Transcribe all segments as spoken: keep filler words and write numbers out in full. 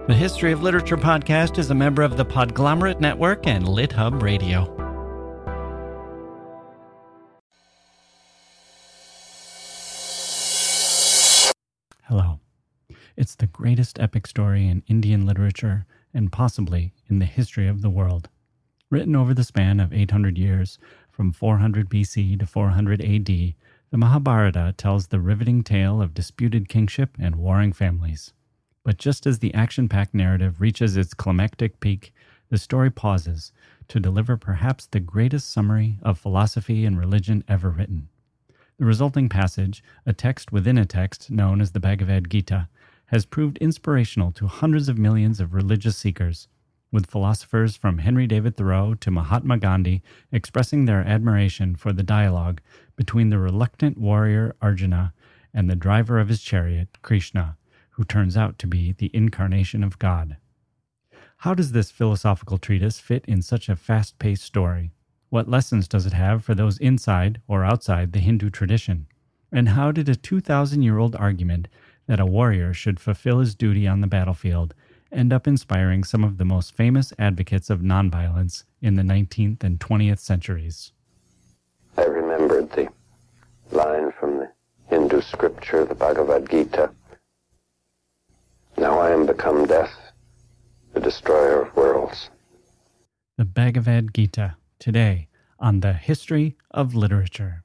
The History of Literature podcast is a member of the Podglomerate Network and LitHub Radio. Hello. It's the greatest epic story in Indian literature and possibly in the history of the world. Written over the span of eight hundred years, from four hundred B C to four hundred A D, the Mahabharata tells the riveting tale of disputed kingship and warring families. But just as the action-packed narrative reaches its climactic peak, the story pauses to deliver perhaps the greatest summary of philosophy and religion ever written. The resulting passage, a text within a text known as the Bhagavad Gita, has proved inspirational to hundreds of millions of religious seekers, with philosophers from Henry David Thoreau to Mahatma Gandhi expressing their admiration for the dialogue between the reluctant warrior Arjuna and the driver of his chariot, Krishna, who turns out to be the incarnation of God. How does this philosophical treatise fit in such a fast-paced story? What lessons does it have for those inside or outside the Hindu tradition? And how did a two thousand year old argument that a warrior should fulfill his duty on the battlefield end up inspiring some of the most famous advocates of nonviolence in the nineteenth and twentieth centuries? I remembered the line from the Hindu scripture, the Bhagavad Gita. Now I am become death, the destroyer of worlds. The Bhagavad Gita, today on the History of Literature.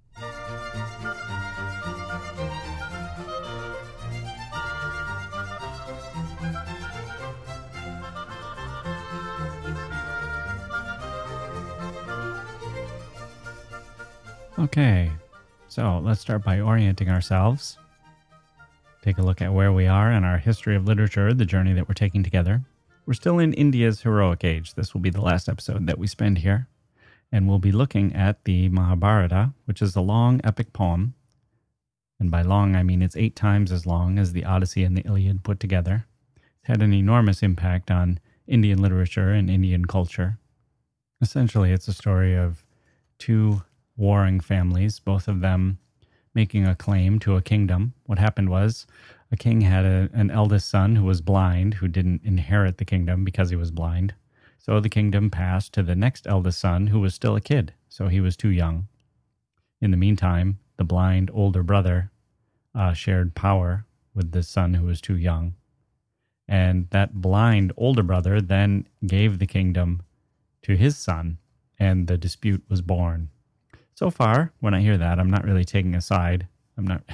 Okay, so let's start by orienting ourselves. Take a look at where we are in our history of literature, the journey that we're taking together. We're still in India's heroic age. This will be the last episode that we spend here. And we'll be looking at the Mahabharata, which is a long epic poem. And by long, I mean it's eight times as long as the Odyssey and the Iliad put together. It's had an enormous impact on Indian literature and Indian culture. Essentially, it's a story of two warring families, both of them making a claim to a kingdom. What happened was a king had a, an eldest son who was blind, who didn't inherit the kingdom because he was blind. So the kingdom passed to the next eldest son, who was still a kid, so he was too young. In the meantime, the blind older brother uh, shared power with the son who was too young. And that blind older brother then gave the kingdom to his son, and the dispute was born. So far, when I hear that, I'm not really taking a side. I'm not,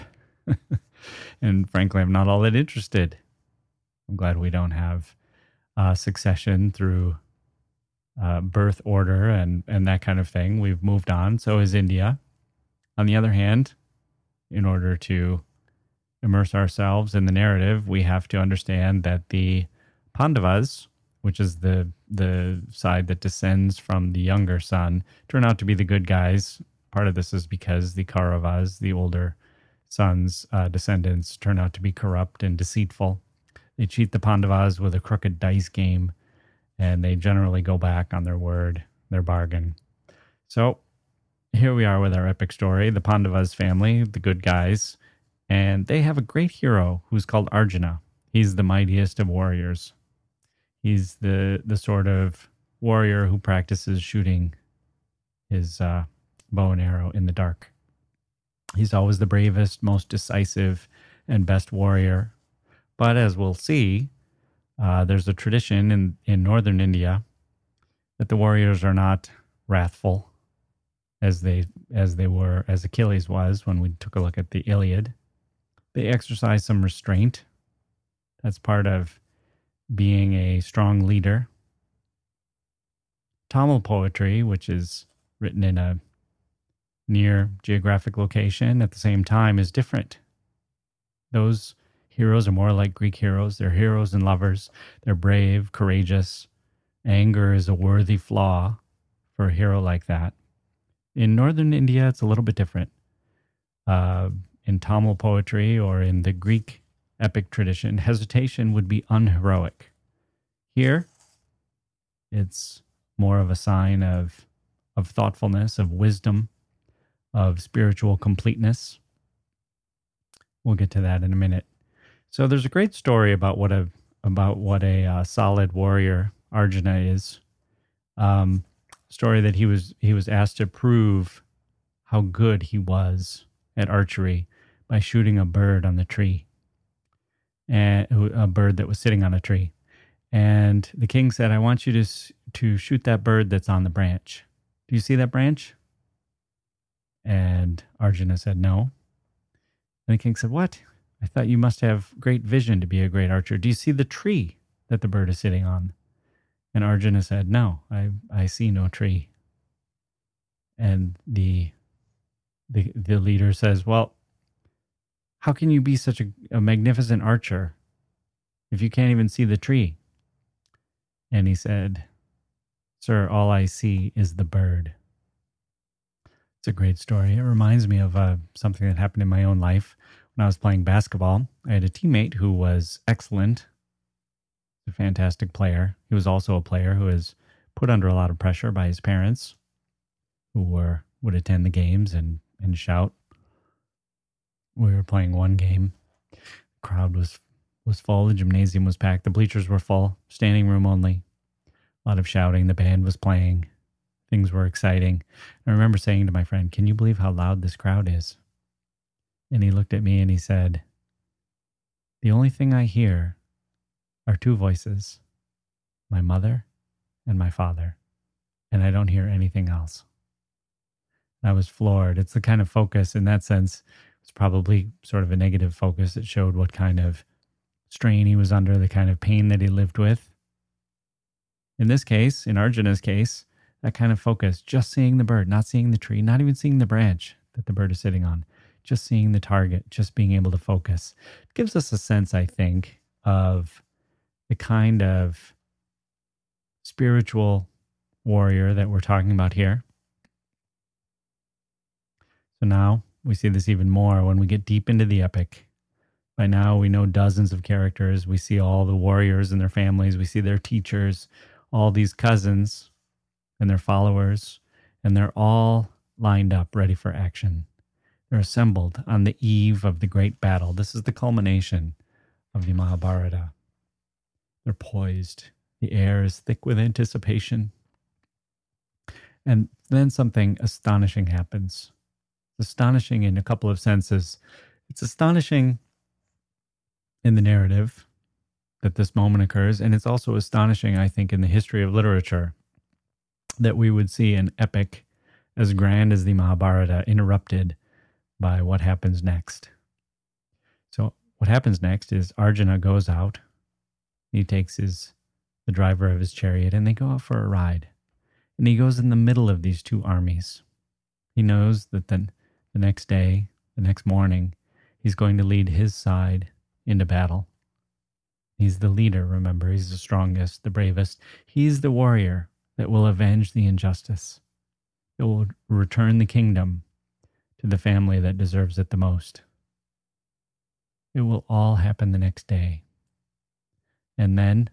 and frankly, I'm not all that interested. I'm glad we don't have uh, succession through uh, birth order and, and that kind of thing. We've moved on. So is India. On the other hand, in order to immerse ourselves in the narrative, we have to understand that the Pandavas, which is the the side that descends from the younger son, turn out to be the good guys. Part of this is because the Kauravas, the older son's uh, descendants, turn out to be corrupt and deceitful. They cheat the Pandavas with a crooked dice game, and they generally go back on their word, their bargain. So here we are with our epic story, the Pandavas family, the good guys, and they have a great hero who's called Arjuna. He's the mightiest of warriors. He's the the sort of warrior who practices shooting his uh, bow and arrow in the dark. He's always the bravest, most decisive, and best warrior. But as we'll see, uh, there's a tradition in, in northern India that the warriors are not wrathful as they as they were, as Achilles was when we took a look at the Iliad. They exercise some restraint. That's part of being a strong leader. Tamil poetry, which is written in a near geographic location at the same time, is different. Those heroes are more like Greek heroes. They're heroes and lovers. They're brave, courageous. Anger is a worthy flaw for a hero like that. In northern India, it's a little bit different. Uh, in Tamil poetry or in the Greek epic tradition, hesitation would be unheroic. Here, it's more of a sign of, of thoughtfulness, of wisdom, of spiritual completeness. We'll get to that in a minute. So there's a great story about what a, about what a uh, solid warrior Arjuna is. Um, story that he was he was asked to prove how good he was at archery by shooting a bird on the tree, and a bird that was sitting on a tree. And the king said, "I want you to to shoot that bird that's on the branch. Do you see that branch?" And Arjuna said, "No." And the king said, "What? I thought you must have great vision to be a great archer. Do you see the tree that the bird is sitting on?" And Arjuna said, "No, I, I see no tree." And the, the the leader says, "Well, how can you be such a, a magnificent archer if you can't even see the tree?" And he said, "Sir, all I see is the bird." It's a great story. It reminds me of uh, something that happened in my own life. When I was playing basketball, I had a teammate who was excellent, a fantastic player. He was also a player who was put under a lot of pressure by his parents, who were would attend the games and, and shout. We were playing one game. The crowd was, was full. The gymnasium was packed. The bleachers were full. Standing room only. A lot of shouting. The band was playing. Things were exciting. I remember saying to my friend, "Can you believe how loud this crowd is?" And he looked at me and he said, "The only thing I hear are two voices, my mother and my father, and I don't hear anything else." And I was floored. It's the kind of focus in that sense. It's probably sort of a negative focus. It showed what kind of strain he was under, the kind of pain that he lived with. In this case, in Arjuna's case, that kind of focus, just seeing the bird, not seeing the tree, not even seeing the branch that the bird is sitting on, just seeing the target, just being able to focus. It gives us a sense, I think, of the kind of spiritual warrior that we're talking about here. So now we see this even more when we get deep into the epic. By now we know dozens of characters. We see all the warriors and their families. We see their teachers, all these cousins and their followers, and they're all lined up ready for action. They're assembled on the eve of the great battle. This is the culmination of the Mahabharata. They're poised. The air is thick with anticipation. And then something astonishing happens. It's astonishing in a couple of senses. It's astonishing in the narrative that this moment occurs, and it's also astonishing, I think, in the history of literature that we would see an epic as grand as the Mahabharata interrupted by what happens next. So what happens next is Arjuna goes out. He takes his the driver of his chariot, and they go out for a ride. And he goes in the middle of these two armies. He knows that then the next day, the next morning, he's going to lead his side into battle. He's the leader, remember. He's the strongest, the bravest. He's the warrior that will avenge the injustice. It will return the kingdom to the family that deserves it the most. It will all happen the next day. And then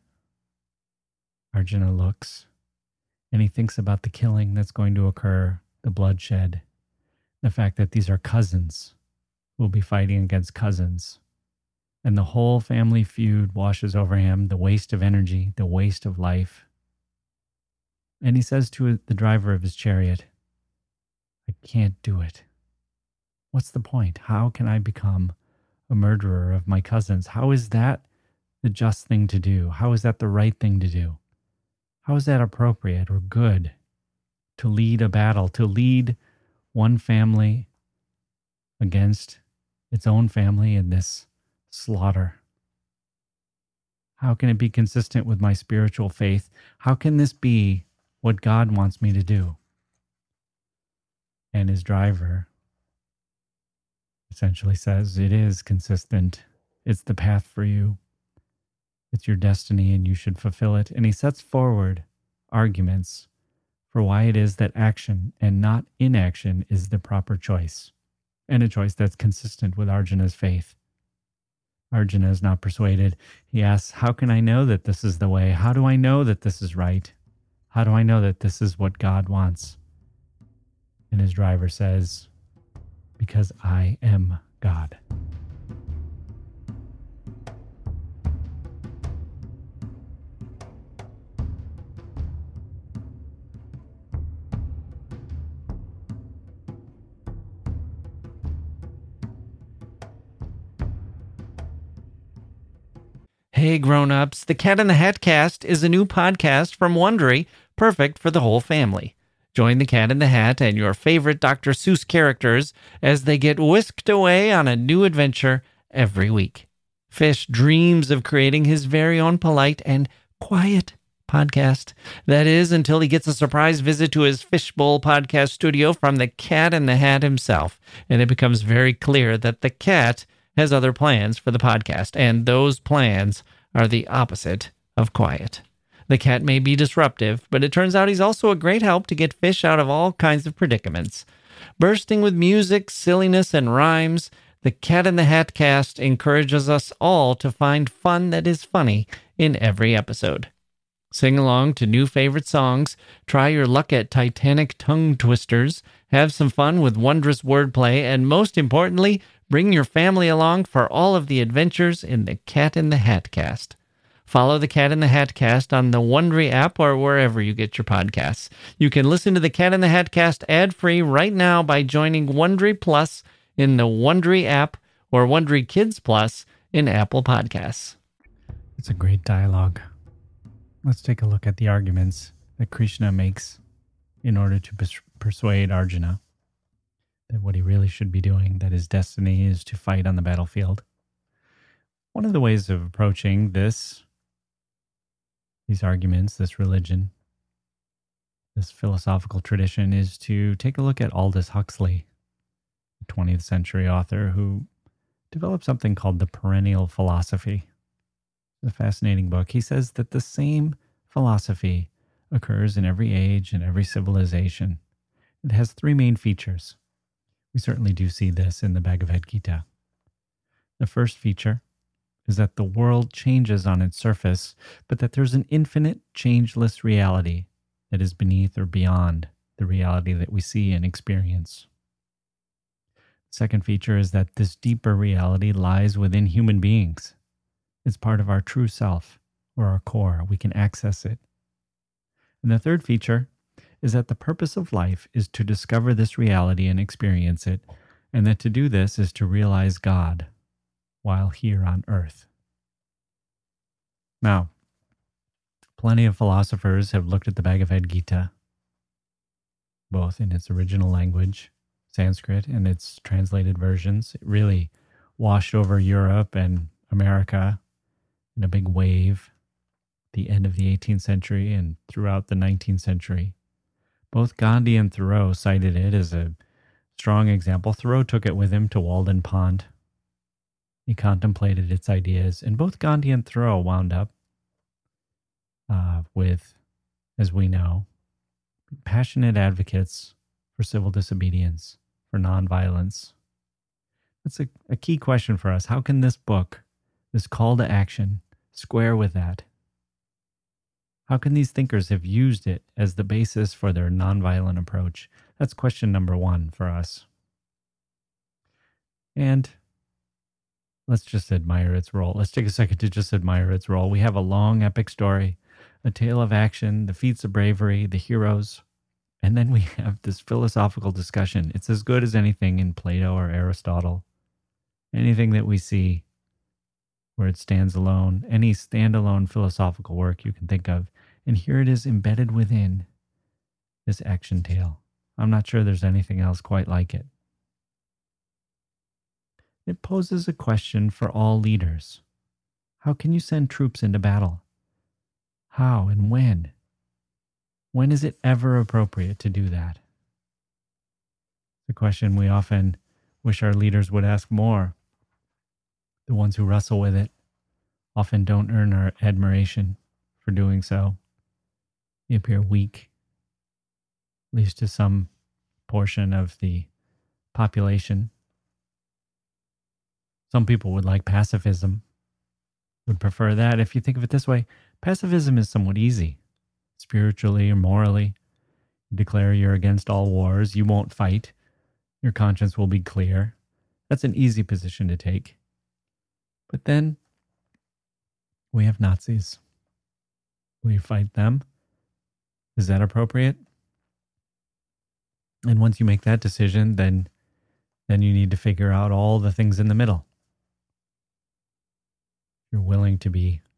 Arjuna looks and he thinks about the killing that's going to occur, the bloodshed, the fact that these are cousins who will be fighting against cousins. And the whole family feud washes over him, the waste of energy, the waste of life. And he says to the driver of his chariot, "I can't do it. What's the point? How can I become a murderer of my cousins? How is that the just thing to do? How is that the right thing to do? How is that appropriate or good to lead a battle, to lead one family against its own family in this slaughter? How can it be consistent with my spiritual faith? How can this be what God wants me to do?" And his driver essentially says, "It is consistent. It's the path for you. It's your destiny and you should fulfill it." And he sets forward arguments for why it is that action and not inaction is the proper choice, and a choice that's consistent with Arjuna's faith. Arjuna is not persuaded. He asks, "How can I know that this is the way? How do I know that this is right? How do I know that this is what God wants?" And his driver says, "Because I am God." Hey grown-ups, the Cat in the Hat Cast is a new podcast from Wondery, perfect for the whole family. Join the Cat in the Hat and your favorite Doctor Seuss characters as they get whisked away on a new adventure every week. Fish dreams of creating his very own polite and quiet podcast. That is, until he gets a surprise visit to his Fishbowl podcast studio from the Cat in the Hat himself, and it becomes very clear that the cat has other plans for the podcast, and those plans are the opposite of quiet. The cat may be disruptive, but it turns out he's also a great help to get Fish out of all kinds of predicaments. Bursting with music, silliness, and rhymes, the Cat in the Hat Cast encourages us all to find fun that is funny in every episode. Sing along to new favorite songs, try your luck at Titanic tongue twisters, have some fun with wondrous wordplay, and most importantly, bring your family along for all of the adventures in the Cat in the Hat Cast. Follow the Cat in the Hat Cast on the Wondery app or wherever you get your podcasts. You can listen to the Cat in the Hat Cast ad-free right now by joining Wondery Plus in the Wondery app or Wondery Kids Plus in Apple Podcasts. It's a great dialogue. Let's take a look at the arguments that Krishna makes in order to pers- persuade Arjuna that what he really should be doing, that his destiny is to fight on the battlefield. One of the ways of approaching this, these arguments, this religion, this philosophical tradition, is to take a look at Aldous Huxley, a twentieth century author who developed something called the perennial philosophy. It's a fascinating book. He says that the same philosophy occurs in every age and every civilization. It has three main features. We certainly do see this in the Bhagavad Gita. The first feature is that the world changes on its surface, but that there's an infinite, changeless reality that is beneath or beyond the reality that we see and experience. The second feature is that this deeper reality lies within human beings. It's part of our true self, or our core. We can access it. And the third feature is that the purpose of life is to discover this reality and experience it, and that to do this is to realize God while here on earth. Now, plenty of philosophers have looked at the Bhagavad Gita, both in its original language, Sanskrit, and its translated versions. It really washed over Europe and America in a big wave at the end of the eighteenth century and throughout the nineteenth century. Both Gandhi and Thoreau cited it as a strong example. Thoreau took it with him to Walden Pond. He contemplated its ideas, and both Gandhi and Thoreau wound up uh, with, as we know, passionate advocates for civil disobedience, for nonviolence. That's a, a key question for us. How can this book, this call to action, square with that? How can these thinkers have used it as the basis for their nonviolent approach? That's question number one for us. And let's just admire its role. Let's take a second to just admire its role. We have a long epic story, a tale of action, the feats of bravery, the heroes, and then we have this philosophical discussion. It's as good as anything in Plato or Aristotle. Anything that we see where it stands alone, any standalone philosophical work you can think of. And here it is embedded within this action tale. I'm not sure there's anything else quite like it. It poses a question for all leaders. How can you send troops into battle? How and when? When is it ever appropriate to do that? The question we often wish our leaders would ask more. The ones who wrestle with it often don't earn our admiration for doing so. They appear weak, at least to some portion of the population. Some people would like pacifism, would prefer that. If you think of it this way, pacifism is somewhat easy. Spiritually or morally, you declare you're against all wars, you won't fight, your conscience will be clear. That's an easy position to take. But then we have Nazis. Will you fight them? Is that appropriate? And once you make that decision, then then you need to figure out all the things in the middle. You're willing to be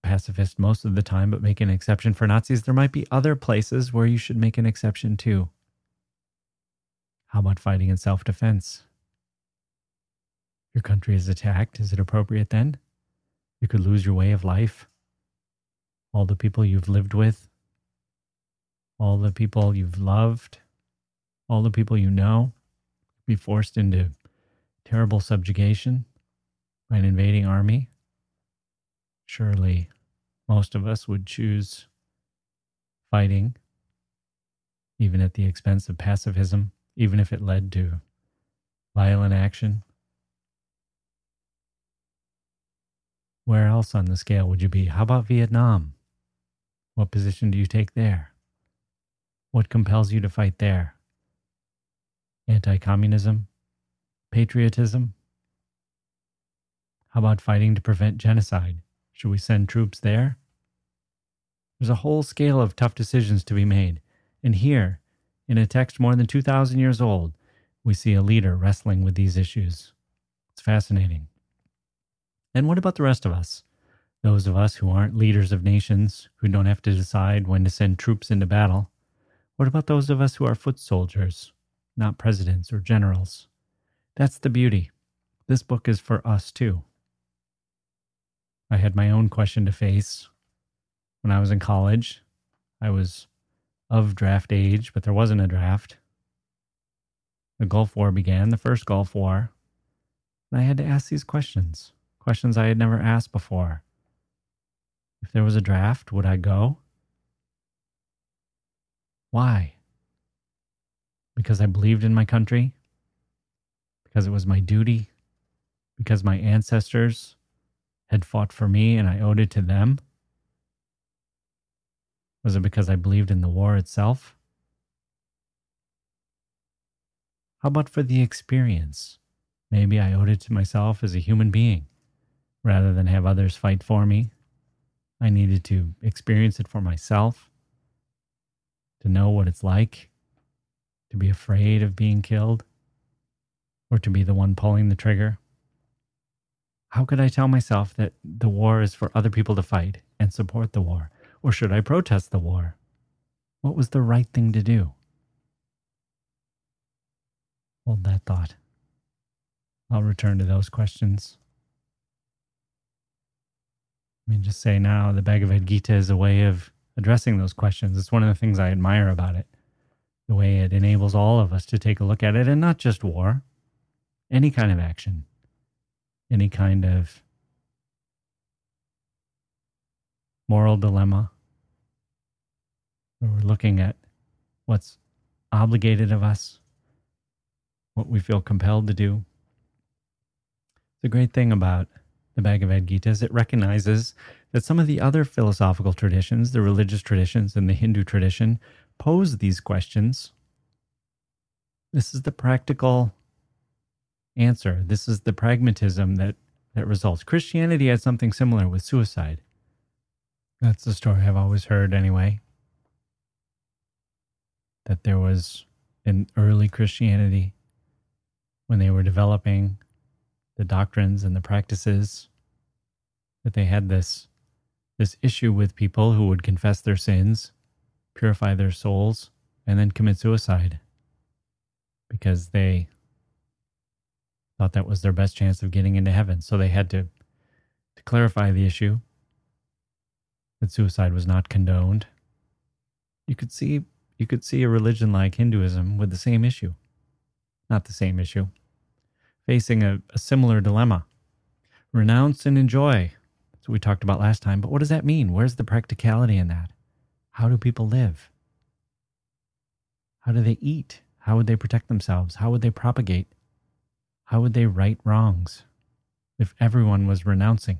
pacifist most of the time, but make an exception for Nazis, there might be other places where you should make an exception too. How about fighting in self-defense? Your country is attacked. Is it appropriate then? You could lose your way of life. All the people you've lived with. All the people you've loved. All the people you know. Be forced into terrible subjugation by an invading army. Surely most of us would choose fighting, even at the expense of pacifism, even if it led to violent action. Where else on the scale would you be? How about Vietnam? What position do you take there? What compels you to fight there? Anti-communism? Patriotism? How about fighting to prevent genocide? Should we send troops there? There's a whole scale of tough decisions to be made. And here, in a text more than two thousand years old, we see a leader wrestling with these issues. It's fascinating. And what about the rest of us? Those of us who aren't leaders of nations, who don't have to decide when to send troops into battle. What about those of us who are foot soldiers, not presidents or generals? That's the beauty. This book is for us too. I had my own question to face when I was in college. I was of draft age, but there wasn't a draft. The Gulf War began, the first Gulf War, and I had to ask these questions. Questions I had never asked before. If there was a draft, would I go? Why? Because I believed in my country? Because it was my duty? Because my ancestors had fought for me and I owed it to them? Was it because I believed in the war itself? How about for the experience? Maybe I owed it to myself as a human being. Rather than have others fight for me, I needed to experience it for myself, to know what it's like, to be afraid of being killed, or to be the one pulling the trigger. How could I tell myself that the war is for other people to fight and support the war? Or should I protest the war? What was the right thing to do? Hold that thought. I'll return to those questions. Let me just say now, the Bhagavad Gita is a way of addressing those questions. It's one of the things I admire about it. The way it enables all of us to take a look at it, and not just war, any kind of action, any kind of moral dilemma, where we're looking at what's obligated of us, what we feel compelled to do. The great thing about the Bhagavad Gita is it recognizes that some of the other philosophical traditions, the religious traditions and the Hindu tradition, pose these questions. This is the practical answer. This is the pragmatism that, that results. Christianity had something similar with suicide. That's the story I've always heard anyway. That there was in early Christianity, when they were developing the doctrines and the practices, that they had this, this issue with people who would confess their sins, purify their souls, and then commit suicide because they thought that was their best chance of getting into heaven. So they had to, to clarify the issue, that suicide was not condoned. You could see you could see a religion like Hinduism with the same issue. Not the same issue. Facing a, a similar dilemma. Renounce and enjoy. That's what we talked about last time. But what does that mean? Where's the practicality in that? How do people live? How do they eat? How would they protect themselves? How would they propagate? How would they right wrongs if everyone was renouncing?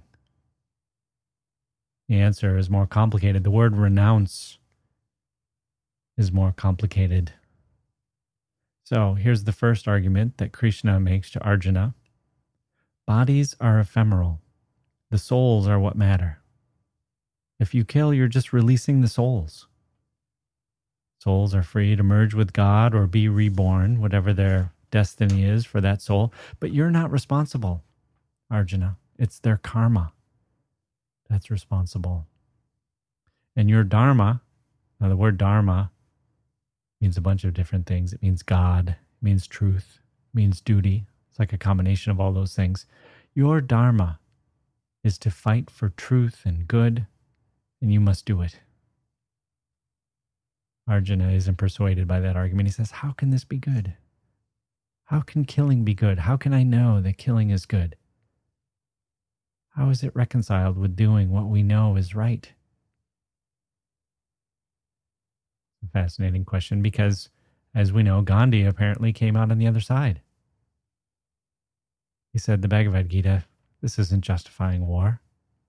The answer is more complicated. The word renounce is more complicated. So here's the first argument that Krishna makes to Arjuna. Bodies are ephemeral. The souls are what matter. If you kill, you're just releasing the souls. Souls are free to merge with God or be reborn, whatever their destiny is for that soul. But you're not responsible, Arjuna. It's their karma that's responsible. And your dharma, now the word dharma means a bunch of different things. It means God, it means truth, it means duty. It's like a combination of all those things. Your dharma is to fight for truth and good, and you must do it. Arjuna isn't persuaded by that argument. He says, how can this be good? How can killing be good? How can I know that killing is good? How is it reconciled with doing what we know is right? A fascinating question because, as we know, Gandhi apparently came out on the other side. He said, the Bhagavad Gita, this isn't justifying war.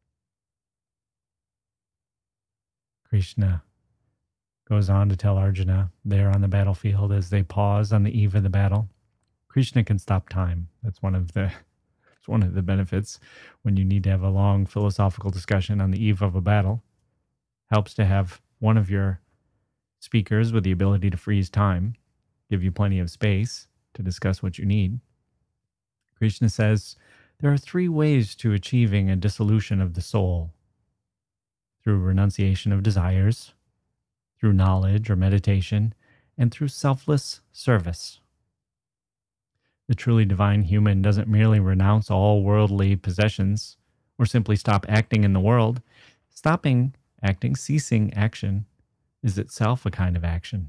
Krishna goes on to tell Arjuna there on the battlefield as they pause on the eve of the battle. Krishna can stop time. That's one of the it's one of the benefits when you need to have a long philosophical discussion on the eve of a battle. Helps to have one of your speakers with the ability to freeze time, give you plenty of space to discuss what you need. Krishna says there are three ways to achieving a dissolution of the soul: through renunciation of desires, through knowledge or meditation, and through selfless service. The truly divine human doesn't merely renounce all worldly possessions or simply stop acting in the world. Stopping acting, ceasing action, is itself a kind of action.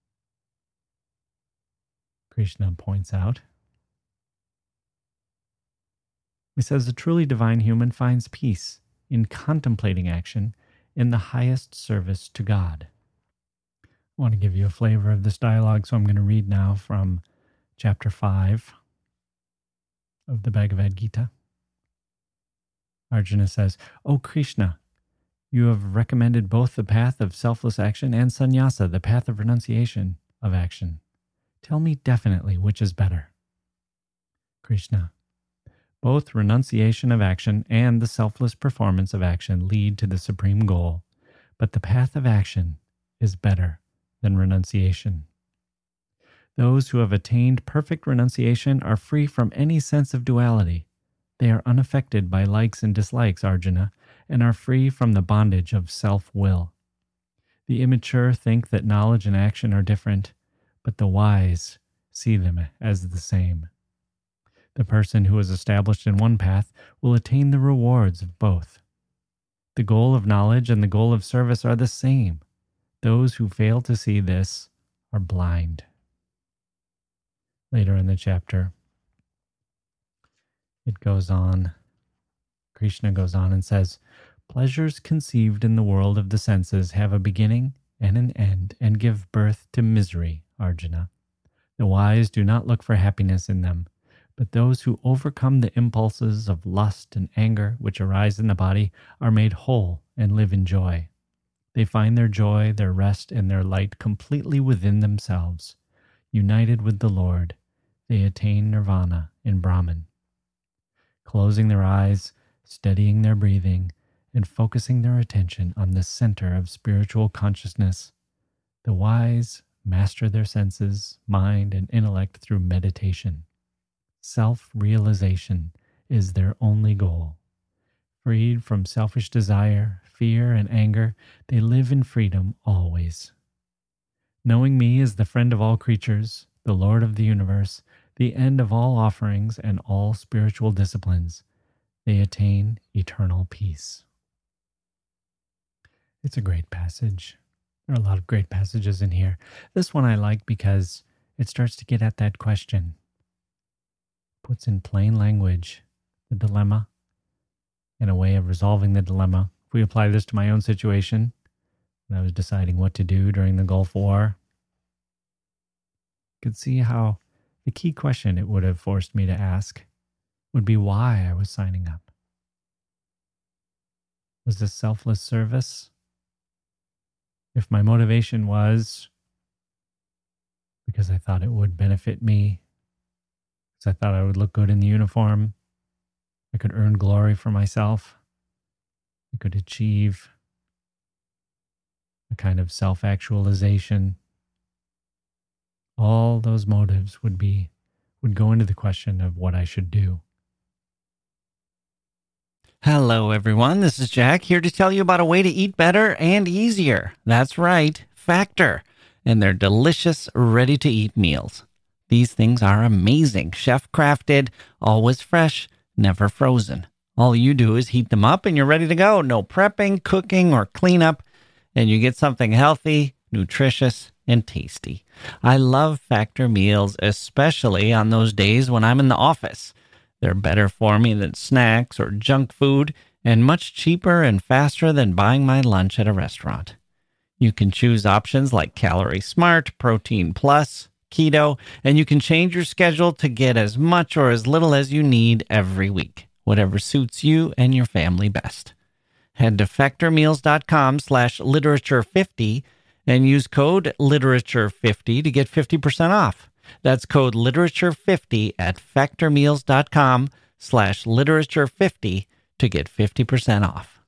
Krishna points out. He says the truly divine human finds peace in contemplating action in the highest service to God. I want to give you a flavor of this dialogue, so I'm going to read now from chapter five of the Bhagavad Gita. Arjuna says, O Krishna, you have recommended both the path of selfless action and sannyasa, the path of renunciation of action. Tell me definitely which is better. Krishna, both renunciation of action and the selfless performance of action lead to the supreme goal, but the path of action is better than renunciation. Those who have attained perfect renunciation are free from any sense of duality. They are unaffected by likes and dislikes, Arjuna, and are free from the bondage of self-will. The immature think that knowledge and action are different, but the wise see them as the same. The person who is established in one path will attain the rewards of both. The goal of knowledge and the goal of service are the same. Those who fail to see this are blind. Later in the chapter, it goes on, Krishna goes on and says, pleasures conceived in the world of the senses have a beginning and an end and give birth to misery, Arjuna. The wise do not look for happiness in them, but those who overcome the impulses of lust and anger which arise in the body are made whole and live in joy. They find their joy, their rest, and their light completely within themselves. United with the Lord, they attain nirvana in Brahman. Closing their eyes, steadying their breathing, and focusing their attention on the center of spiritual consciousness, the wise master their senses, mind, and intellect through meditation. Self-realization is their only goal. Freed from selfish desire, fear, and anger, they live in freedom always. Knowing me as the friend of all creatures, the Lord of the universe, the end of all offerings and all spiritual disciplines, they attain eternal peace. It's a great passage. There are a lot of great passages in here. This one I like because it starts to get at that question. Puts in plain language the dilemma and a way of resolving the dilemma. If we apply this to my own situation, when I was deciding what to do during the Gulf War, I could see how the key question it would have forced me to ask would be why I was signing up. Was this selfless service? If my motivation was because I thought it would benefit me, because I thought I would look good in the uniform, I could earn glory for myself, I could achieve a kind of self-actualization, all those motives would be would go into the question of what I should do. Hello, everyone. This is Jack here to tell you about a way to eat better and easier. That's right, Factor, and their delicious, ready-to-eat meals. These things are amazing, chef-crafted, always fresh, never frozen. All you do is heat them up and you're ready to go. No prepping, cooking, or cleanup, and you get something healthy, nutritious, and tasty. I love Factor meals, especially on those days when I'm in the office. They're better for me than snacks or junk food, and much cheaper and faster than buying my lunch at a restaurant. You can choose options like Calorie Smart, Protein Plus, Keto, and you can change your schedule to get as much or as little as you need every week, whatever suits you and your family best. Head to factormeals.com slash literature50 and use code literature fifty to get fifty percent off. That's code literature fifty at factormeals.com slash literature50 to get fifty percent off.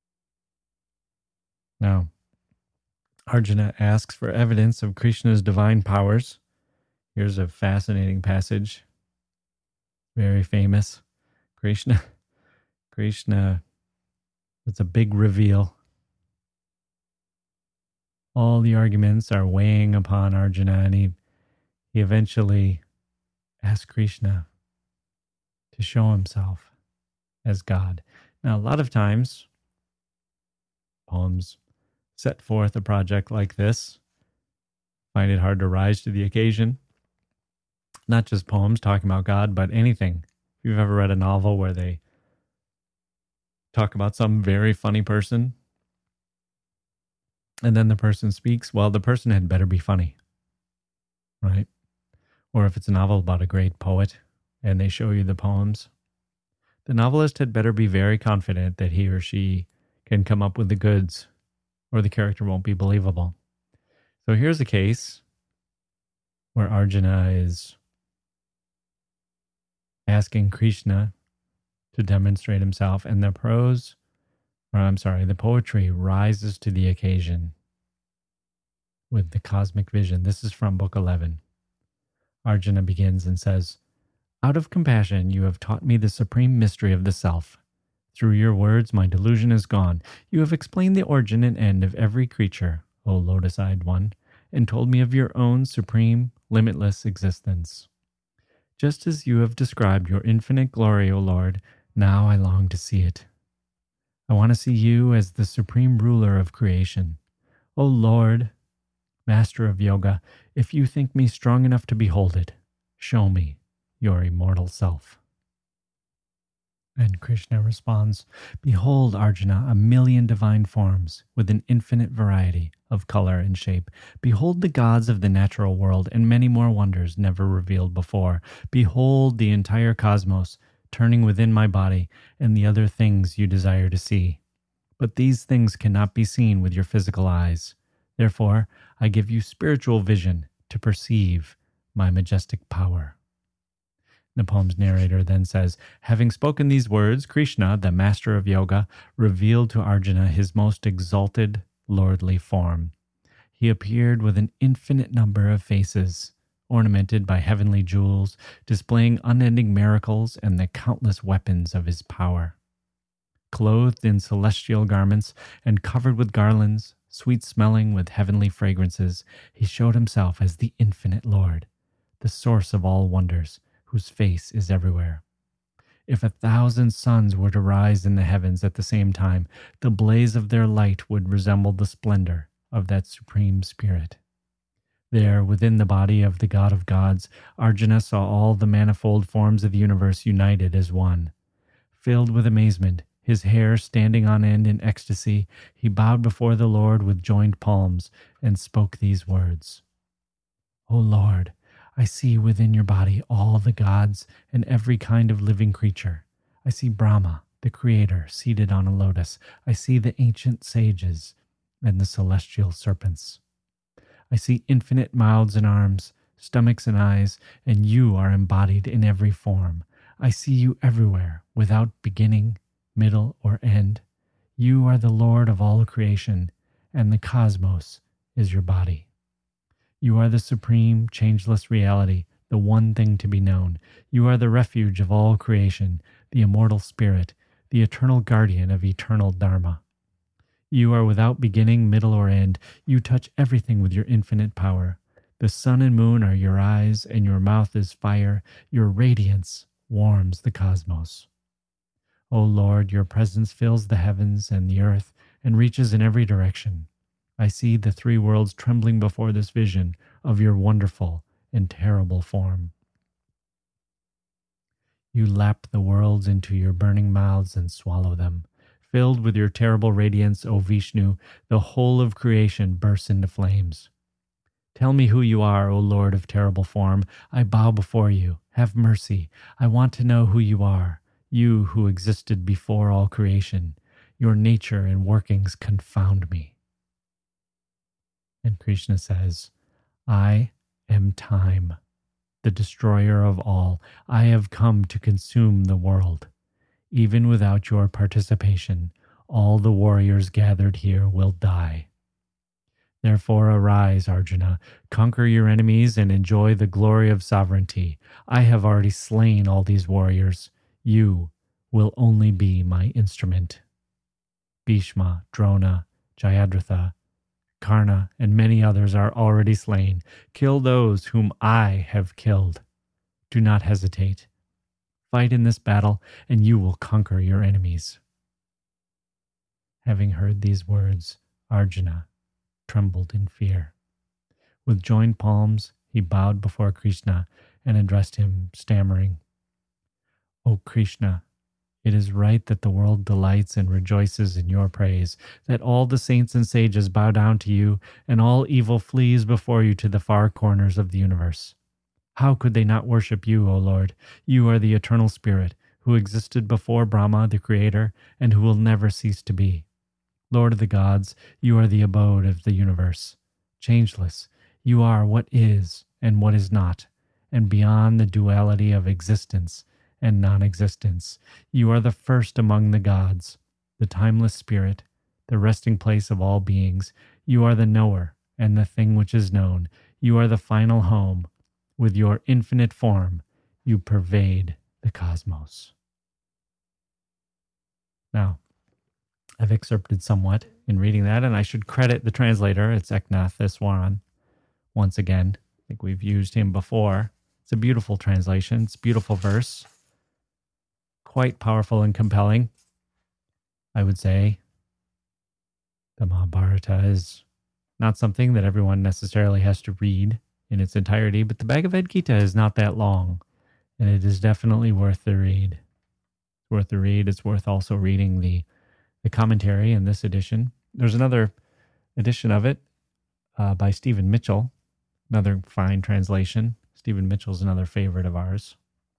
Now, Arjuna asks for evidence of Krishna's divine powers. Here's a fascinating passage. Very famous. Krishna, Krishna, it's a big reveal. All the arguments are weighing upon Arjuna, and he He eventually asked Krishna to show himself as God. Now, a lot of times, poems set forth a project like this find it hard to rise to the occasion. Not just poems talking about God, but anything. If you've ever read a novel where they talk about some very funny person, and then the person speaks, well, the person had better be funny, right? Or if it's a novel about a great poet and they show you the poems, the novelist had better be very confident that he or she can come up with the goods, or the character won't be believable. So here's a case where Arjuna is asking Krishna to demonstrate himself, and the prose, or I'm sorry, the poetry rises to the occasion with the cosmic vision. This is from Book eleven. Arjuna begins and says, "Out of compassion, you have taught me the supreme mystery of the self. Through your words, my delusion is gone. You have explained the origin and end of every creature, O lotus-eyed one, and told me of your own supreme, limitless existence. Just as you have described your infinite glory, O Lord, now I long to see it. I want to see you as the supreme ruler of creation. O Lord, Master of Yoga, if you think me strong enough to behold it, show me your immortal self." And Krishna responds, "Behold, Arjuna, a million divine forms with an infinite variety of color and shape. Behold the gods of the natural world and many more wonders never revealed before. Behold the entire cosmos turning within my body and the other things you desire to see. But these things cannot be seen with your physical eyes. Therefore, I give you spiritual vision to perceive my majestic power." The poem's narrator then says, "Having spoken these words, Krishna, the master of yoga, revealed to Arjuna his most exalted, lordly form. He appeared with an infinite number of faces, ornamented by heavenly jewels, displaying unending miracles and the countless weapons of his power. Clothed in celestial garments and covered with garlands, sweet-smelling with heavenly fragrances, he showed himself as the infinite Lord, the source of all wonders, whose face is everywhere. If a thousand suns were to rise in the heavens at the same time, the blaze of their light would resemble the splendor of that supreme spirit. There, within the body of the God of gods, Arjuna saw all the manifold forms of the universe united as one. Filled with amazement, his hair standing on end in ecstasy, he bowed before the Lord with joined palms and spoke these words. O Lord, I see within your body all the gods and every kind of living creature. I see Brahma, the creator, seated on a lotus. I see the ancient sages and the celestial serpents. I see infinite mouths and arms, stomachs and eyes, and you are embodied in every form. I see you everywhere, without beginning, middle, or end. You are the Lord of all creation, and the cosmos is your body. You are the supreme, changeless reality, the one thing to be known. You are the refuge of all creation, the immortal spirit, the eternal guardian of eternal Dharma. You are without beginning, middle, or end. You touch everything with your infinite power. The sun and moon are your eyes, and your mouth is fire. Your radiance warms the cosmos. O Lord, your presence fills the heavens and the earth and reaches in every direction. I see the three worlds trembling before this vision of your wonderful and terrible form. You lap the worlds into your burning mouths and swallow them. Filled with your terrible radiance, O Vishnu, the whole of creation bursts into flames. Tell me who you are, O Lord of terrible form. I bow before you. Have mercy. I want to know who you are, you who existed before all creation. Your nature and workings confound me. And Krishna says, I am time, the destroyer of all. I have come to consume the world. Even without your participation, all the warriors gathered here will die. Therefore arise, Arjuna, conquer your enemies and enjoy the glory of sovereignty. I have already slain all these warriors. You will only be my instrument. Bhishma, Drona, Jayadratha, Karna, and many others are already slain. Kill those whom I have killed. Do not hesitate. Fight in this battle, and you will conquer your enemies. Having heard these words, Arjuna trembled in fear. With joined palms, he bowed before Krishna and addressed him, stammering, O Krishna, it is right that the world delights and rejoices in your praise, that all the saints and sages bow down to you, and all evil flees before you to the far corners of the universe. How could they not worship you, O Lord? You are the eternal spirit, who existed before Brahma, the creator, and who will never cease to be. Lord of the gods, you are the abode of the universe. Changeless, you are what is and what is not, and beyond the duality of existence and non-existence. You are the first among the gods, the timeless spirit, the resting place of all beings. You are the knower and the thing which is known. You are the final home. With your infinite form, you pervade the cosmos. Now, I've excerpted somewhat in reading that, and I should credit the translator. It's Eknath Iswaran. Once again, I think we've used him before. It's a beautiful translation. It's a beautiful verse. Quite powerful and compelling, I would say. The Mahabharata is not something that everyone necessarily has to read in its entirety, but the Bhagavad Gita is not that long, and it is definitely worth the read. It's worth the read. It's worth also reading the, the commentary in this edition. There's another edition of it uh, by Stephen Mitchell, another fine translation. Stephen Mitchell's another favorite of ours.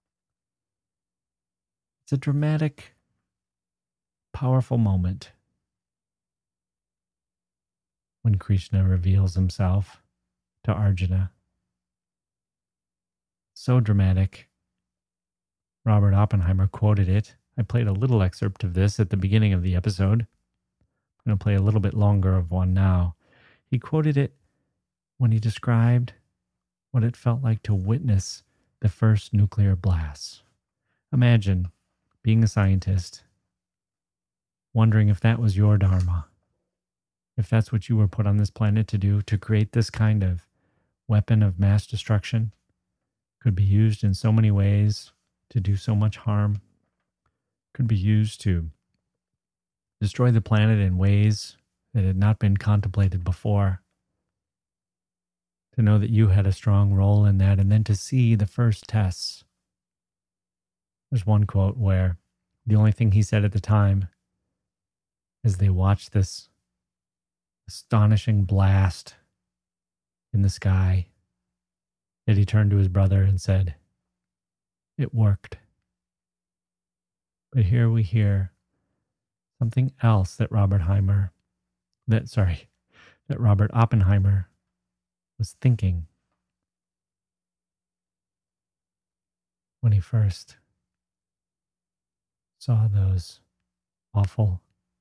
It's a dramatic, powerful moment when Krishna reveals himself to Arjuna. So dramatic. Robert Oppenheimer quoted it. I played a little excerpt of this at the beginning of the episode. I'm going to play a little bit longer of one now. He quoted it when he described what it felt like to witness the first nuclear blasts. Imagine being a scientist, wondering if that was your dharma, if that's what you were put on this planet to do, to create this kind of weapon of mass destruction. Could be used in so many ways to do so much harm. Could be used to destroy the planet in ways that had not been contemplated before. To know that you had a strong role in that, and then to see the first tests. There's one quote where the only thing he said at the time, as they watched this astonishing blast in the sky, that he turned to his brother and said, "It worked." But here we hear something else that Robert Heimer, that sorry, that Robert Oppenheimer was thinking when he first saw those awful,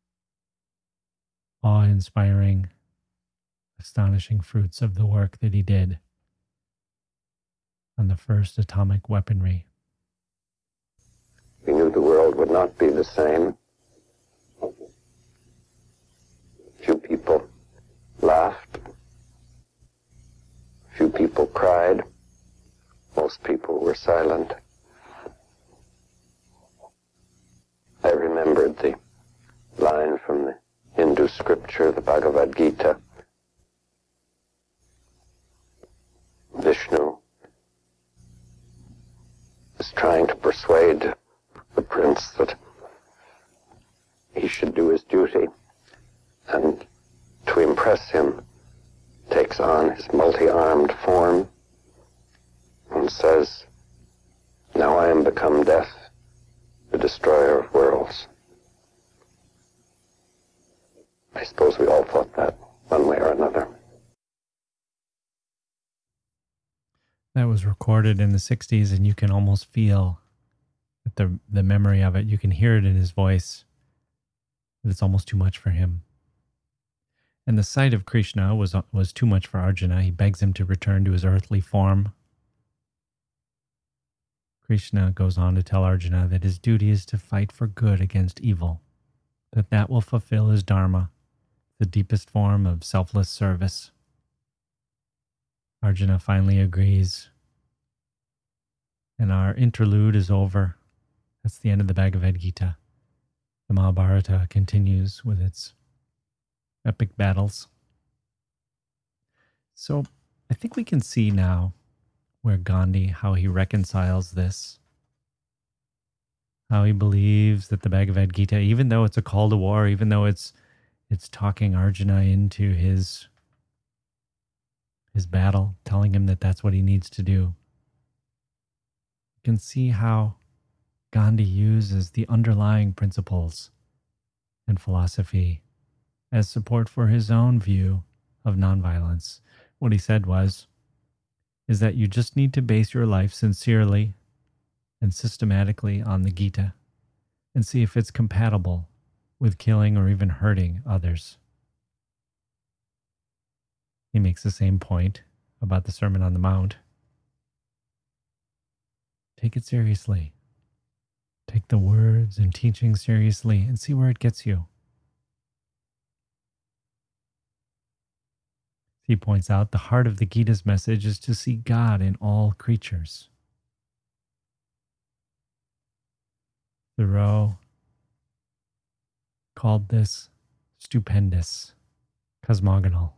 awe-inspiring, astonishing fruits of the work that he did on the first atomic weaponry. We knew the world would not be the same were silent. I remembered the line from the Hindu scripture, the Bhagavad Gita. Vishnu is trying to persuade the prince that he should do his duty, and to impress him takes on his multi-armed form and says, "Now I am become death, the destroyer of worlds." I suppose we all thought that one way or another. That was recorded in the sixties, and you can almost feel the the memory of it. You can hear it in his voice, that it's almost too much for him. And the sight of Krishna was was too much for Arjuna. He begs him to return to his earthly form. Krishna goes on to tell Arjuna that his duty is to fight for good against evil, that that will fulfill his dharma, the deepest form of selfless service. Arjuna finally agrees, and our interlude is over. That's the end of the Bhagavad Gita. The Mahabharata continues with its epic battles. So I think we can see now where Gandhi, how he reconciles this, how he believes that the Bhagavad Gita, even though it's a call to war, even though it's it's talking Arjuna into his his battle, telling him that that's what he needs to do. You can see how Gandhi uses the underlying principles and philosophy as support for his own view of nonviolence. What he said was, is that you just need to base your life sincerely and systematically on the Gita and see if it's compatible with killing or even hurting others. He makes the same point about the Sermon on the Mount. Take it seriously. Take the words and teaching seriously and see where it gets you. He points out the heart of the Gita's message is to see God in all creatures. Thoreau called this stupendous, cosmogonal.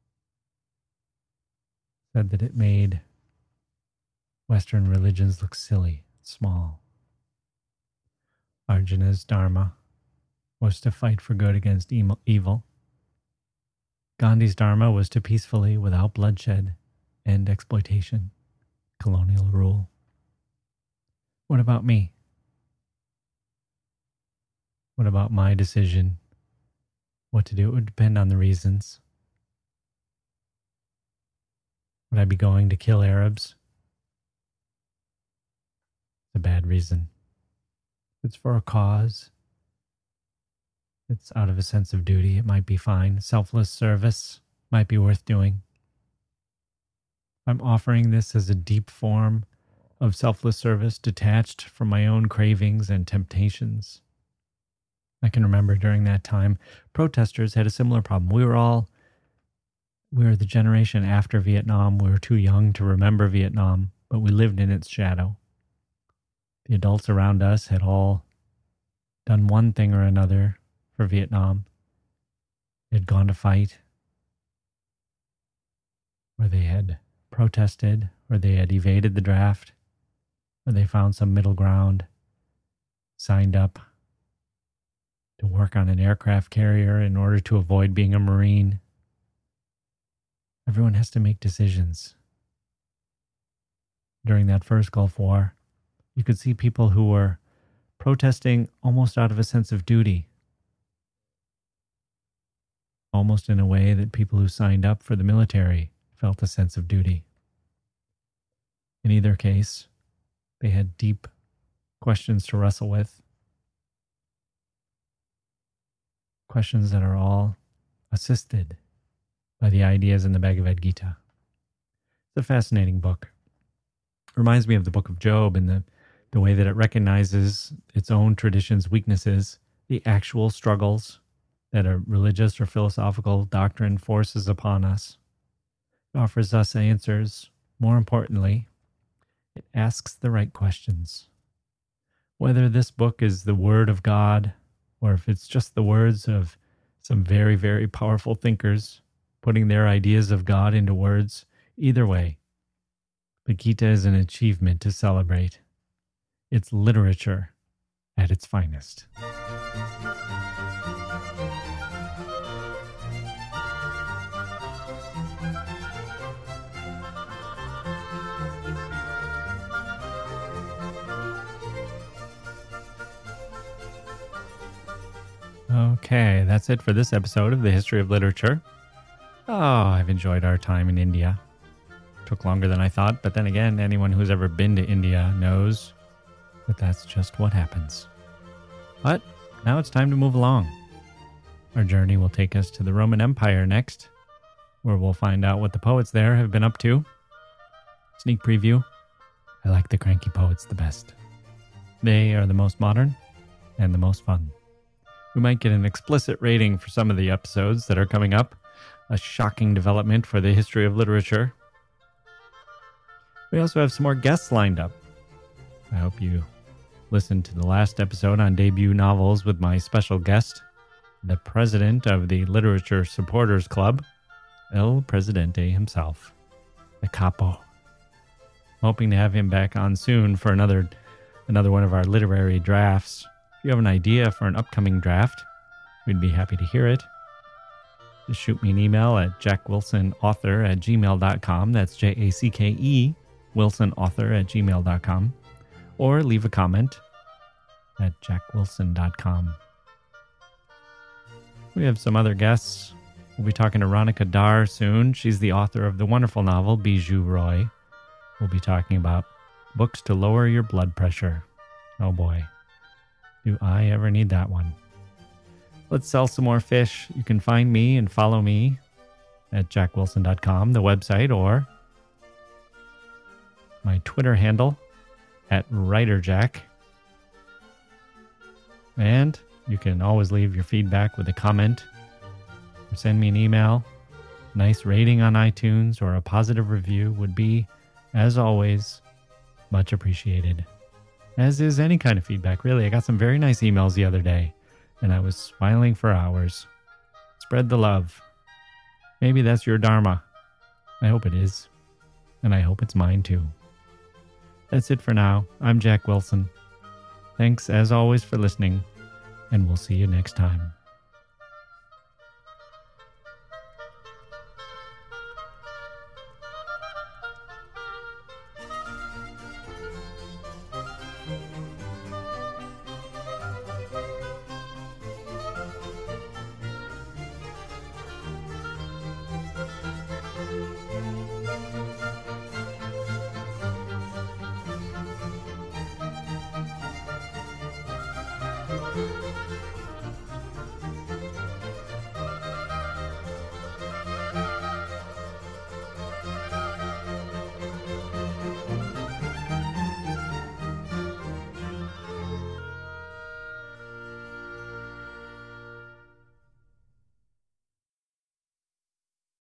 Said that it made Western religions look silly, small. Arjuna's dharma was to fight for good against evil. Gandhi's dharma was to peacefully, without bloodshed, end exploitation, colonial rule. What about me? What about my decision? What to do? It would depend on the reasons. Would I be going to kill Arabs? It's a bad reason. If it's for a cause, it's out of a sense of duty, it might be fine. Selfless service might be worth doing. I'm offering this as a deep form of selfless service, detached from my own cravings and temptations. I can remember during that time, protesters had a similar problem. We were all, we were the generation after Vietnam. We were too young to remember Vietnam, but we lived in its shadow. The adults around us had all done one thing or another for Vietnam. They had gone to fight, or they had protested, or they had evaded the draft, or they found some middle ground, signed up to work on an aircraft carrier in order to avoid being a Marine. Everyone has to make decisions. During that first Gulf War, you could see people who were protesting almost out of a sense of duty, almost in a way that people who signed up for the military felt a sense of duty. In either case, they had deep questions to wrestle with, questions that are all assisted by the ideas in the Bhagavad Gita. It's a fascinating book. It reminds me of the book of Job in the, the way that it recognizes its own tradition's weaknesses, the actual struggles that a religious or philosophical doctrine forces upon us. It offers us answers. More importantly, It asks the right questions. Whether this book is the word of God or if it's just the words of some very, very powerful thinkers putting their ideas of God into words, either way, the Gita is an achievement to celebrate. It's literature at its finest. Okay, that's it for this episode of the History of Literature. Oh, I've enjoyed our time in India. Took longer than I thought, but then again, anyone who's ever been to India knows that that's just what happens. But now it's time to move along. Our journey will take us to the Roman Empire next, where we'll find out what the poets there have been up to. Sneak preview. I like the cranky poets the best. They are the most modern and the most fun. We might get an explicit rating for some of the episodes that are coming up, a shocking development for the history of literature. We also have some more guests lined up. I hope you listened to the last episode on debut novels with my special guest, the president of the Literature Supporters Club, El Presidente himself, the capo. Hoping to have him back on soon for another another one of our literary drafts. If you have an idea for an upcoming draft, we'd be happy to hear it. Just shoot me an email at jackwilsonauthor at gmail dot com. That's J A C K E, wilsonauthor at gmail dot com. Or leave a comment at jack wilson dot com. We have some other guests. We'll be talking to Ronica Dar soon. She's the author of the wonderful novel Bijou Roy. We'll be talking about books to lower your blood pressure. Oh boy. Do I ever need that one? Let's sell some more fish. You can find me and follow me at jack wilson dot com, the website, or my Twitter handle at WriterJack. And you can always leave your feedback with a comment or send me an email. Nice rating on iTunes or a positive review would be, as always, much appreciated. As is any kind of feedback, really. I got some very nice emails the other day, and I was smiling for hours. Spread the love. Maybe that's your dharma. I hope it is. And I hope it's mine too. That's it for now. I'm Jack Wilson. Thanks, as always, for listening, and we'll see you next time.